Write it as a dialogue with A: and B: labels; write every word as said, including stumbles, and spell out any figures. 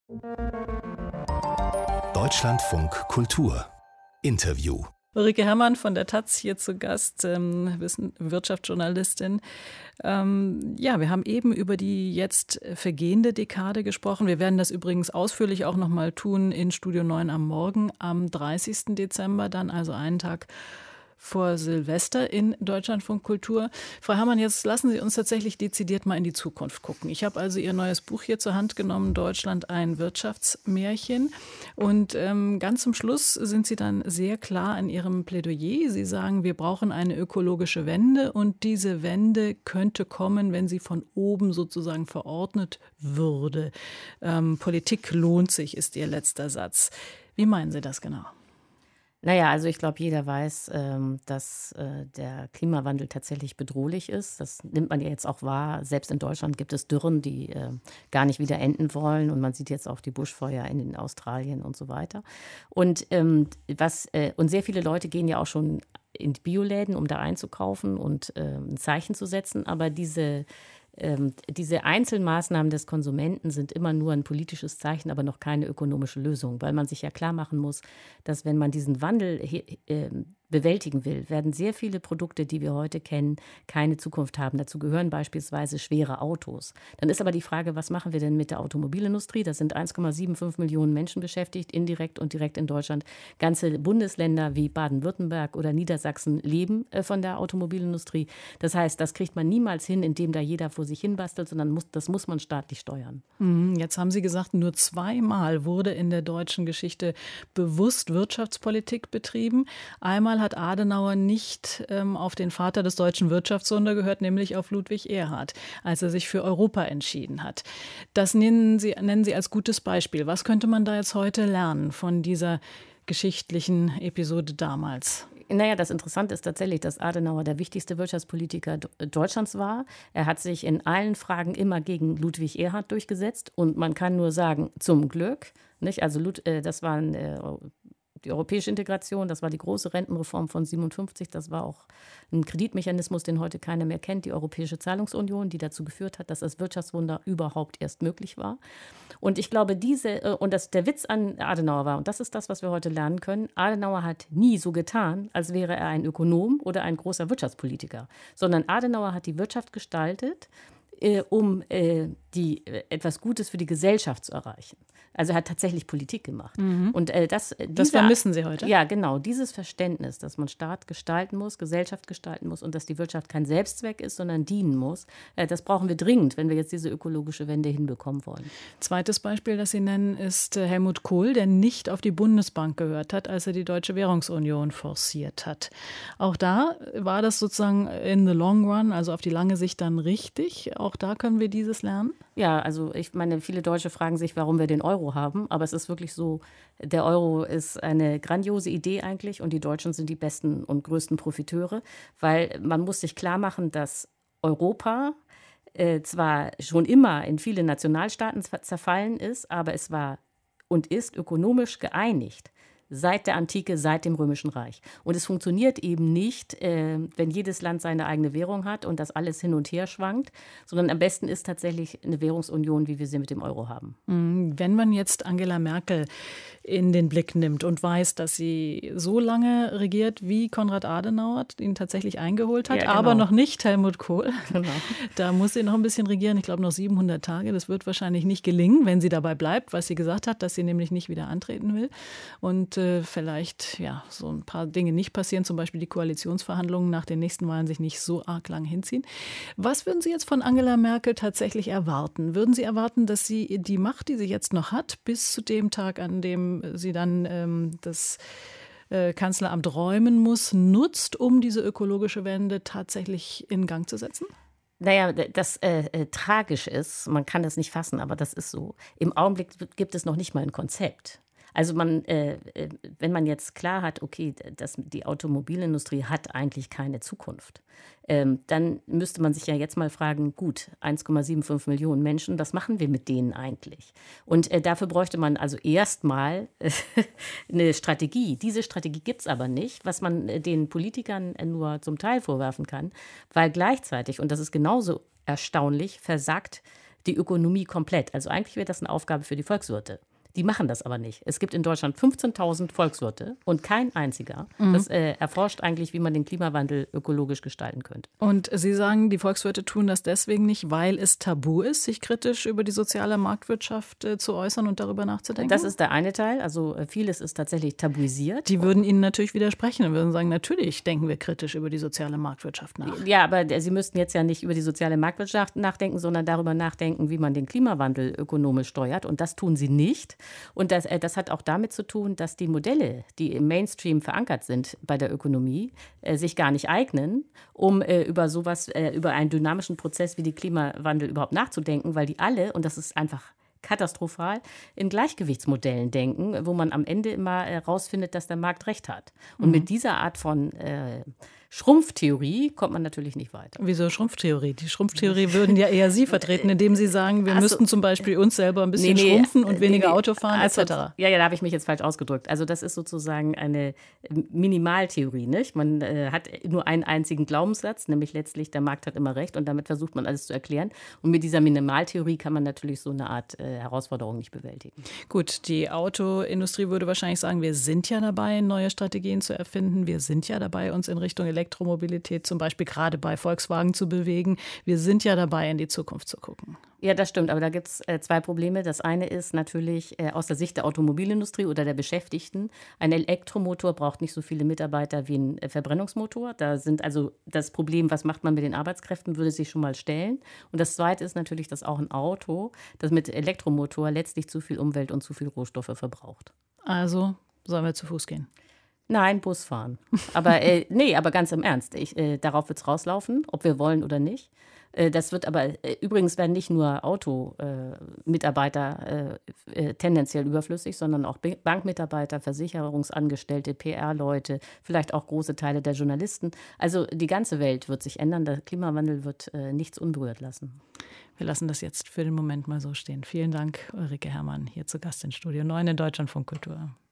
A: Deutschlandfunk Kultur Interview.
B: Ulrike Herrmann von der Taz hier zu Gast, ähm, Wissen, Wirtschaftsjournalistin. Ähm, ja, wir haben eben über die jetzt vergehende Dekade gesprochen. Wir werden das übrigens ausführlich auch noch mal tun in Studio neun am Morgen am dreißigsten Dezember, dann also einen Tag vor Silvester in Deutschlandfunk Kultur. Frau Herrmann, jetzt lassen Sie uns tatsächlich dezidiert mal in die Zukunft gucken. Ich habe also Ihr neues Buch hier zur Hand genommen, Deutschland, ein Wirtschaftsmärchen. Und ähm, ganz zum Schluss sind Sie dann sehr klar in Ihrem Plädoyer. Sie sagen, wir brauchen eine ökologische Wende und diese Wende könnte kommen, wenn sie von oben sozusagen verordnet würde. Ähm, Politik lohnt sich, ist Ihr letzter Satz. Wie meinen Sie das genau?
C: Naja, also ich glaube, jeder weiß, ähm, dass äh, der Klimawandel tatsächlich bedrohlich ist. Das nimmt man ja jetzt auch wahr. Selbst in Deutschland gibt es Dürren, die äh, gar nicht wieder enden wollen. Und man sieht jetzt auch die Buschfeuer in, in Australien und so weiter. Und, ähm, was, äh, und sehr viele Leute gehen ja auch schon in die Bioläden, um da einzukaufen und äh, ein Zeichen zu setzen. Aber diese Ähm, diese Einzelmaßnahmen des Konsumenten sind immer nur ein politisches Zeichen, aber noch keine ökonomische Lösung, weil man sich ja klar machen muss, dass wenn man diesen Wandel äh, bewältigen will, werden sehr viele Produkte, die wir heute kennen, keine Zukunft haben. Dazu gehören beispielsweise schwere Autos. Dann ist aber die Frage, was machen wir denn mit der Automobilindustrie? Da sind eins Komma fünfundsiebzig Millionen Menschen beschäftigt, indirekt und direkt in Deutschland. Ganze Bundesländer wie Baden-Württemberg oder Niedersachsen leben äh, von der Automobilindustrie. Das heißt, das kriegt man niemals hin, indem da jeder vor sich hin bastelt, sondern muss, das muss man staatlich steuern.
B: Jetzt haben Sie gesagt, nur zweimal wurde in der deutschen Geschichte bewusst Wirtschaftspolitik betrieben. Einmal hat Adenauer nicht ähm, auf den Vater des deutschen Wirtschaftswunders gehört, nämlich auf Ludwig Erhard, als er sich für Europa entschieden hat. Das nennen Sie, nennen Sie als gutes Beispiel. Was könnte man da jetzt heute lernen von dieser geschichtlichen Episode damals?
C: Naja, das Interessante ist tatsächlich, dass Adenauer der wichtigste Wirtschaftspolitiker Deutschlands war. Er hat sich in allen Fragen immer gegen Ludwig Erhard durchgesetzt. Und man kann nur sagen, zum Glück. Nicht? Also das war ein die europäische Integration, das war die große Rentenreform von siebenundfünfzig, das war auch ein Kreditmechanismus, den heute keiner mehr kennt, die Europäische Zahlungsunion, die dazu geführt hat, dass das Wirtschaftswunder überhaupt erst möglich war. Und ich glaube, diese, und das, der Witz an Adenauer war, und das ist das, was wir heute lernen können, Adenauer hat nie so getan, als wäre er ein Ökonom oder ein großer Wirtschaftspolitiker, sondern Adenauer hat die Wirtschaft gestaltet, äh, um äh, die, äh, etwas Gutes für die Gesellschaft zu erreichen. Also er hat tatsächlich Politik gemacht.
B: Mhm.
C: Und äh, das,
B: dieser, das vermissen Sie heute?
C: Ja, genau. Dieses Verständnis, dass man Staat gestalten muss, Gesellschaft gestalten muss und dass die Wirtschaft kein Selbstzweck ist, sondern dienen muss, äh, das brauchen wir dringend, wenn wir jetzt diese ökologische Wende hinbekommen wollen.
B: Zweites Beispiel, das Sie nennen, ist äh, Helmut Kohl, der nicht auf die Bundesbank gehört hat, als er die Deutsche Währungsunion forciert hat. Auch da war das sozusagen in the long run, also auf die lange Sicht dann richtig. Auch da können wir dieses lernen?
C: Ja, also ich meine, viele Deutsche fragen sich, warum wir den Euro haben, aber es ist wirklich so, der Euro ist eine grandiose Idee eigentlich und die Deutschen sind die besten und größten Profiteure, weil man muss sich klar machen, dass Europa äh, zwar schon immer in viele Nationalstaaten zerfallen ist, aber es war und ist ökonomisch geeinigt. Seit der Antike, seit dem Römischen Reich. Und es funktioniert eben nicht, äh, wenn jedes Land seine eigene Währung hat und das alles hin und her schwankt, sondern am besten ist tatsächlich eine Währungsunion, wie wir sie mit dem Euro haben.
B: Wenn man jetzt Angela Merkel in den Blick nimmt und weiß, dass sie so lange regiert, wie Konrad Adenauer ihn tatsächlich eingeholt hat, ja, genau. aber noch nicht Helmut Kohl. Genau. Da muss sie noch ein bisschen regieren, ich glaube noch siebenhundert Tage. Das wird wahrscheinlich nicht gelingen, wenn sie dabei bleibt, was sie gesagt hat, dass sie nämlich nicht wieder antreten will. Und äh, vielleicht ja so ein paar Dinge nicht passieren, zum Beispiel die Koalitionsverhandlungen nach den nächsten Wahlen sich nicht so arg lang hinziehen. Was würden Sie jetzt von Angela Merkel tatsächlich erwarten? Würden Sie erwarten, dass sie die Macht, die sie jetzt noch hat, bis zu dem Tag, an dem sie dann ähm, das äh, Kanzleramt räumen muss, nutzt, um diese ökologische Wende tatsächlich in Gang zu setzen?
C: Naja, das äh, äh, tragisch ist, man kann das nicht fassen, aber das ist so. Im Augenblick gibt es noch nicht mal ein Konzept. Also man, äh, wenn man jetzt klar hat, okay, das, die Automobilindustrie hat eigentlich keine Zukunft, ähm, dann müsste man sich ja jetzt mal fragen, gut, eins Komma fünfundsiebzig Millionen Menschen, was machen wir mit denen eigentlich? Und äh, dafür bräuchte man also erstmal äh, eine Strategie. Diese Strategie gibt es aber nicht, was man äh, den Politikern äh, nur zum Teil vorwerfen kann, weil gleichzeitig, und das ist genauso erstaunlich, versagt die Ökonomie komplett. Also eigentlich wäre das eine Aufgabe für die Volkswirte. Die machen das aber nicht. Es gibt in Deutschland fünfzehntausend Volkswirte und kein einziger. Mhm. Das äh, erforscht eigentlich, wie man den Klimawandel ökologisch gestalten könnte.
B: Und Sie sagen, die Volkswirte tun das deswegen nicht, weil es tabu ist, sich kritisch über die soziale Marktwirtschaft äh, zu äußern und darüber nachzudenken?
C: Das ist der eine Teil. Also äh, vieles ist tatsächlich tabuisiert.
B: Die würden Ihnen natürlich widersprechen und würden sagen, natürlich denken wir kritisch über die soziale Marktwirtschaft nach.
C: Ja, aber äh, Sie müssten jetzt ja nicht über die soziale Marktwirtschaft nachdenken, sondern darüber nachdenken, wie man den Klimawandel ökonomisch steuert. Und das tun Sie nicht. Und das, das hat auch damit zu tun, dass die Modelle, die im Mainstream verankert sind bei der Ökonomie, äh, sich gar nicht eignen, um äh, über sowas, äh, über einen dynamischen Prozess wie den Klimawandel überhaupt nachzudenken, weil die alle, und das ist einfach katastrophal, in Gleichgewichtsmodellen denken, wo man am Ende immer herausfindet, dass der Markt recht hat. Und mhm. mit dieser Art von äh, Schrumpftheorie kommt man natürlich nicht weiter.
B: Wieso Schrumpftheorie? Die Schrumpftheorie würden ja eher Sie vertreten, indem Sie sagen, wir
C: Ach so.
B: müssten zum Beispiel uns selber ein bisschen
C: nee, nee,
B: schrumpfen und weniger
C: nee, nee.
B: Auto fahren,
C: also,
B: et cetera.
C: Ja, ja, da habe ich mich jetzt falsch ausgedrückt. Also das ist sozusagen eine Minimaltheorie, nicht? Man äh, hat nur einen einzigen Glaubenssatz, nämlich letztlich, der Markt hat immer recht und damit versucht man alles zu erklären. Und mit dieser Minimaltheorie kann man natürlich so eine Art äh, Herausforderung nicht bewältigen.
B: Gut, die Autoindustrie würde wahrscheinlich sagen, wir sind ja dabei, neue Strategien zu erfinden. Wir sind ja dabei, uns in Richtung Elektromobilität zum Beispiel gerade bei Volkswagen zu bewegen. Wir sind ja dabei, in die Zukunft zu gucken.
C: Ja, das stimmt, aber da gibt es äh, zwei Probleme. Das eine ist natürlich äh, aus der Sicht der Automobilindustrie oder der Beschäftigten. Ein Elektromotor braucht nicht so viele Mitarbeiter wie ein äh, Verbrennungsmotor. Da sind also das Problem, was macht man mit den Arbeitskräften, würde sich schon mal stellen. Und das zweite ist natürlich, dass auch ein Auto, das mit Elektromotor letztlich zu viel Umwelt und zu viel Rohstoffe verbraucht.
B: Also sollen wir zu Fuß gehen?
C: Nein, Bus fahren. Aber äh, nee, aber ganz im Ernst. Ich, äh, darauf wird es rauslaufen, ob wir wollen oder nicht. Äh, das wird aber, äh, übrigens werden nicht nur Automitarbeiter äh, äh, tendenziell überflüssig, sondern auch Bankmitarbeiter, Versicherungsangestellte, P R-Leute, vielleicht auch große Teile der Journalisten. Also die ganze Welt wird sich ändern. Der Klimawandel wird äh, nichts unberührt lassen.
B: Wir lassen das jetzt für den Moment mal so stehen. Vielen Dank, Ulrike Herrmann, hier zu Gast in Studio neun in Deutschlandfunk Kultur.